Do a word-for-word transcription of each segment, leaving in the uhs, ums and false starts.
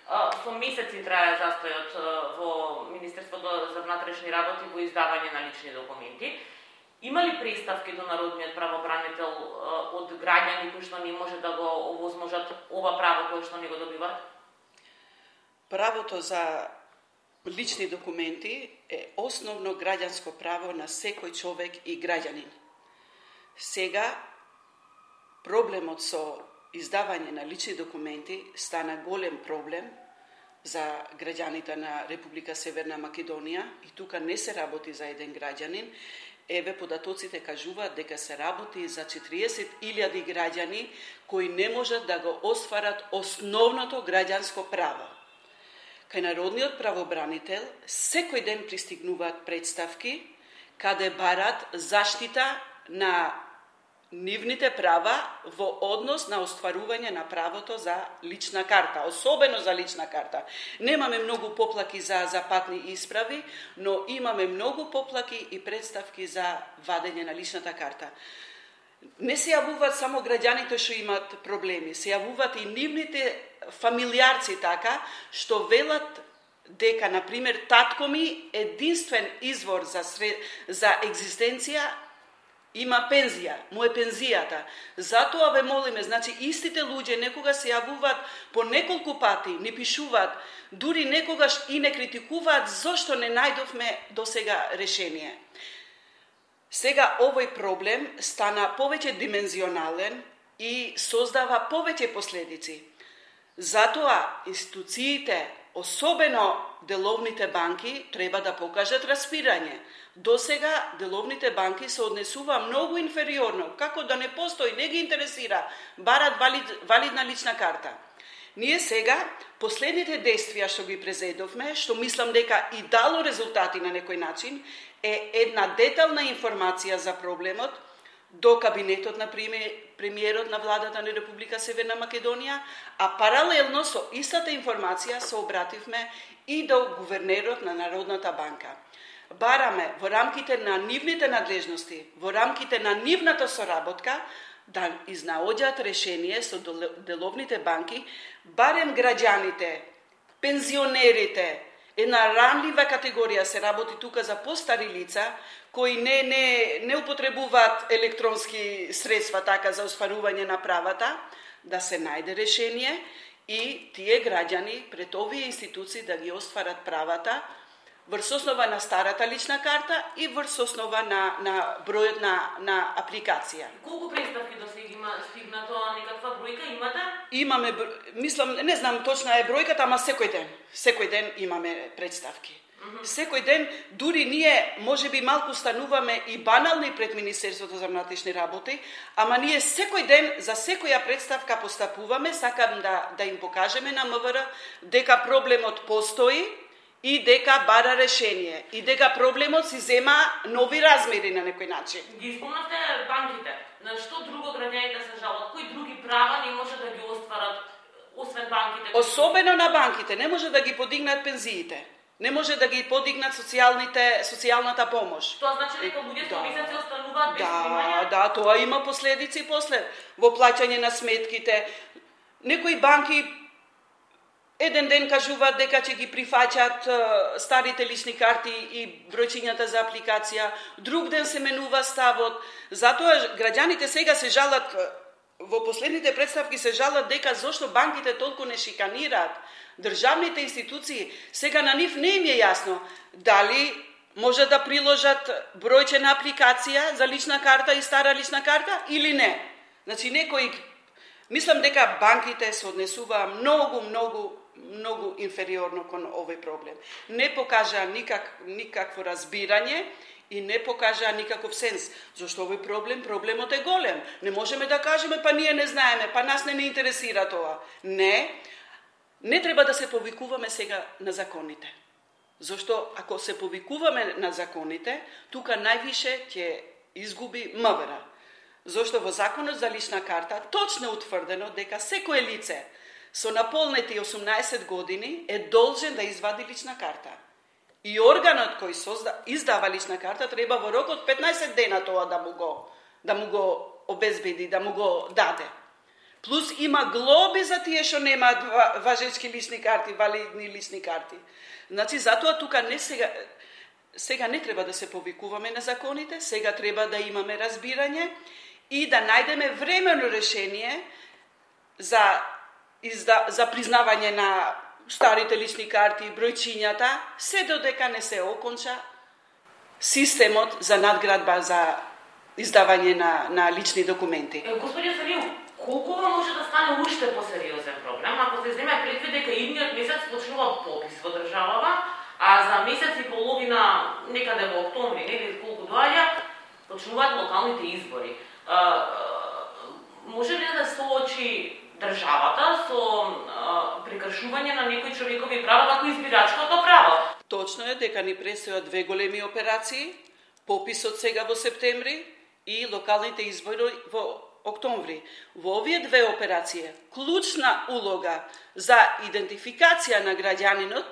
Со месеци трае застојот во Министерството за внатрешни работи во издавање на лични документи. Има ли представки до народниот правобранител од граѓани кои што не може да го овозможат ова право кое што не го добиваат? Правото за лични документи е основно граѓанско право на секој човек и граѓанин. Сега проблемот со издавање на лични документи стана голем проблем за граѓаните на Република Северна Македонија и тука не се работи за еден граѓанин. Еве податоците кажуваат дека се работи за четириесет илјади граѓани кои не можат да го остварат основното граѓанско право. Кај народниот правобранител секој ден пристигнуваат представки каде барат заштита на нивните права во однос на остварување на правото за лична карта, особено за лична карта. Немаме многу поплаки за, за патни исправи, но имаме многу поплаки и представки за вадење на личната карта. Не се јавуваат само граѓаните што имат проблеми, се јавуваат и нивните фамилијарци така, што велат дека, например, татко ми единствен извор за, сред... за екзистенција има пензија, му е пензијата. Затоа ве молиме, значи истите луѓе некога се јавуваат по неколку пати, ни пишуваат, дури некогаш и не критикуваат зошто не најдовме досега решение. Сега овој проблем стана повеќе димензионален и создава повеќе последици. Затоа институциите, особено деловните банки, треба да покажат распирање. Досега деловните банки се однесува многу инфериорно, како да не постои, не ги интересира, барат валид, валидна лична карта. Ние сега, последните действија што ги презедовме, што мислам дека и дало резултати на некој начин, е една детална информација за проблемот до кабинетот на премиерот на владата на Република Северна Македонија, а паралелно со истата информација се обративме и до гувернерот на Народната банка. Бараме во рамките на нивните надлежности, во рамките на нивната соработка, да изнаоѓаат решение со деловните банки, барем граѓаните, пензионерите, една ранлива категорија се работи тука за постари лица, кои не, не, не употребуваат електронски средства така за остварување на правата, да се најде решение и тие граѓани пред овие институции да ги остварат правата врз основа на старата лична карта и врз основа на, на бројот на, на апликација. Колку представки до сега има стигнато, некаква бројка имате? Имаме, мислам, не знам точна е бројката, ама секој ден, секој ден имаме представки. Mm-hmm. Секој ден, дури ние можеби малку стануваме и банални пред Министерството за внатрешни работи, ама ние секој ден за секоја представка постапуваме, сакам да, да им покажеме на МВР дека проблемот постои, и дека бара решение, и дека проблемот си зема нови размери на некој начин. Ги спомнавте банките. На што друго граѓаните се жалат? Кои други права не може да ги остварат, освен банките? Особено на банките. Не може да ги подигнат пензиите. Не може да ги подигнат социјалните, социјалната помош. Тоа значи дека луѓето да, месеци остануваат без да, примања? Да, тоа има последици после. Во плаќање на сметките. Некои банки еден ден кажуваат дека ќе ги прифаќат uh, старите лични карти и бројчињата за апликација, друг ден се менува ставот. Затоа граѓаните сега се жалат, во последните представки се жалат дека зошто банките толку не шиканираат. Државните институции, сега на нив не им е јасно дали може да приложат бројчена апликација за лична карта и стара лична карта или не. Значи некои, мислам дека банките се однесува многу, многу многу инфериорно кон овој проблем. Не покажа никак, никакво разбирање и не покажа никаков сенс. Зошто овој проблем, проблемот е голем. Не можеме да кажеме, па ние не знаеме, па нас не не интересира тоа. Не, не треба да се повикуваме сега на законите. Зошто ако се повикуваме на законите, тука највише ќе изгуби МВР. Зошто во законот за лична карта точно утврдено дека секое лице со наполнети осумнаесет години е должен да извади лична карта. И органот кој созда, издава лична карта треба во рок од петнаесет дена тоа да му го, да му го обезбеди, да му го даде. Плюс има глоби за тие што немаат важечки лични карти, валидни лични карти. Значи, затоа тука не сега, сега не треба да се повикуваме на законите, сега треба да имаме разбирање и да најдеме временно решение за, изда, за признавање на старите лични карти, бројчињата, се додека не се оконча системот за надградба за издавање на, на лични документи. Господин Салиев, колку може да стане уште посериозен проблем, ако се земе предвид дека идниот месец почнува попис во државава, а за месец и половина, некаде во октомври, нели колку доаѓа, почнуваат локалните избори. А, може ли да соочи државата со а, прекршување на некои човекови права, како избирачкото право? Точно е дека ни предстојат две големи операции, пописот сега во септември и локалните избори во октомври. Во овие две операции клучна улога за идентификација на граѓанинот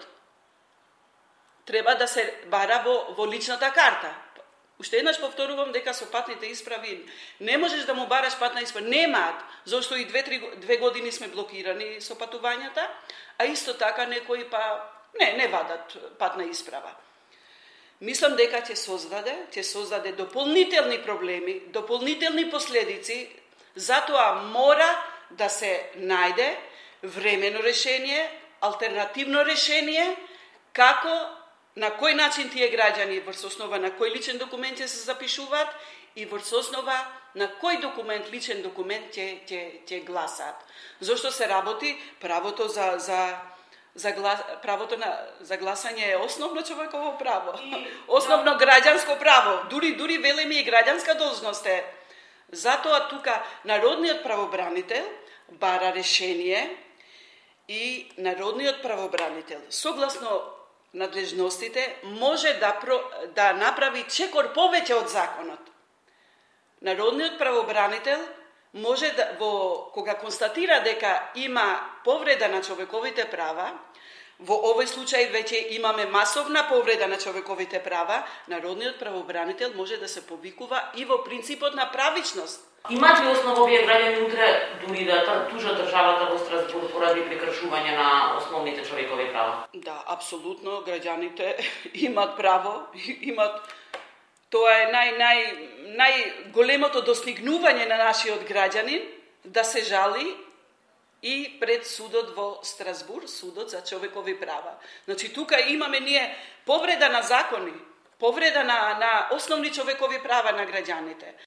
треба да се бара во, во личната карта. Уште еднаш повторувам дека со патните исправи не можеш да му бараш патна исправа. Немаат, зашто и две, три, две години сме блокирани со патувањата, а исто така некои па не, не вадат патна исправа. Мислам дека ќе создаде, ќе создаде дополнителни проблеми, дополнителни последици, затоа мора да се најде времено решение, алтернативно решение, како на кој начин тие граѓани врз основа на кој личен документ ќе се запишуваат и врз основа на кој документ, личен документ ќе ќе ќе гласаат. Зошто се работи правото за за за глас, правото на за гласање е основно човеково право. И, основно да. Граѓанско право. Дури дури велеми и граѓанска должност е. Затоа тука народниот правобранител бара решение и народниот правобранител согласно надлежностите може да, про, да направи чекор повеќе од законот. Народниот правобранител може да, во, кога констатира дека има повреда на човековите права, во овој случај веќе имаме масовна повреда на човековите права, народниот правобранител може да се повикува и во принципот на правичност. Имаат ли основа овие граѓани утре дури да тужат државата во Страсбург поради прекршување на основните човекови права? Да, апсолутно, граѓаните имаат право, имаат. Тоа е нај нај најголемото достигнување на нашиот граѓанин да се жали и пред судот во Страсбург, судот за човекови права. Значи тука имаме ние повреда на закони, повреда на на основни човекови права на граѓаните.